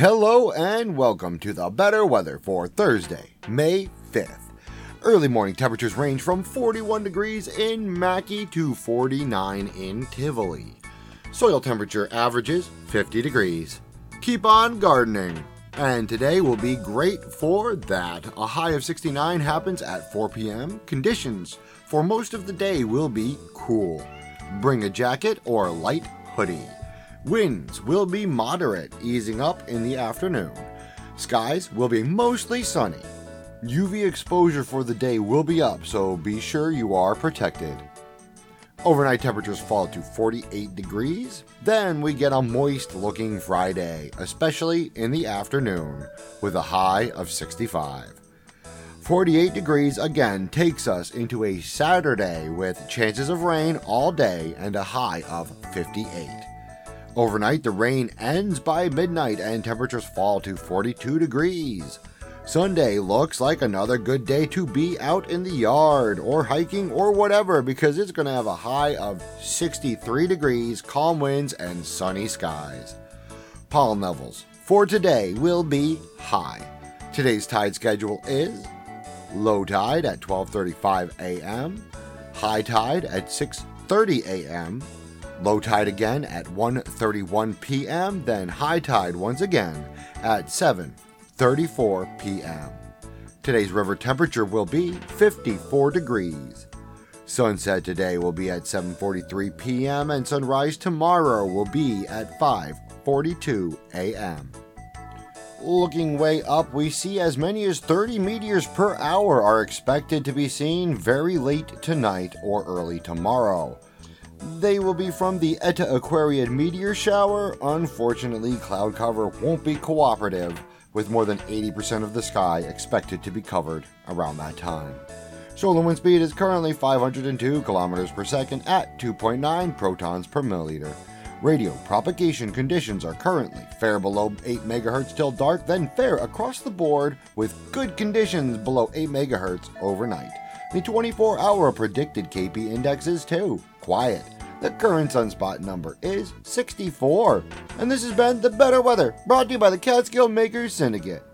Hello and welcome to the better weather for Thursday, May 5th. Early morning temperatures range from 41 degrees in Mackay to 49 in Tivoli. Soil temperature averages 50 degrees. Keep on gardening. And today will be great for that. A high of 69 happens at 4 p.m. Conditions for most of the day will be cool. Bring a jacket or light hoodie. Winds will be moderate, easing up in the afternoon. Skies will be mostly sunny. UV exposure for the day will be up, so be sure you are protected. Overnight temperatures fall to 48 degrees. Then we get a moist-looking Friday, especially in the afternoon, with a high of 65. 48 degrees again takes us into a Saturday with chances of rain all day and a high of 58. Overnight, the rain ends by midnight and temperatures fall to 42 degrees. Sunday looks like another good day to be out in the yard or hiking or whatever because it's going to have a high of 63 degrees, calm winds, and sunny skies. Pollen levels for today will be high. Today's tide schedule is low tide at 12:35 a.m., high tide at 6:30 a.m., low tide again at 1:31 p.m., then high tide once again at 7:34 p.m. Today's river temperature will be 54 degrees. Sunset today will be at 7:43 p.m. and sunrise tomorrow will be at 5:42 a.m. Looking way up, we see as many as 30 meteors per hour are expected to be seen very late tonight or early tomorrow. They will be from the Eta Aquariid meteor shower. Unfortunately, cloud cover won't be cooperative, with more than 80% of the sky expected to be covered around that time. Solar wind speed is currently 502 kilometers per second at 2.9 protons per milliliter. Radio propagation conditions are currently fair below 8 MHz till dark, then fair across the board with good conditions below 8 MHz overnight. The 24-hour predicted KP index is 2. Quiet. The current sunspot number is 64. And this has been The Better Weather, brought to you by the Catskill Makers Syndicate.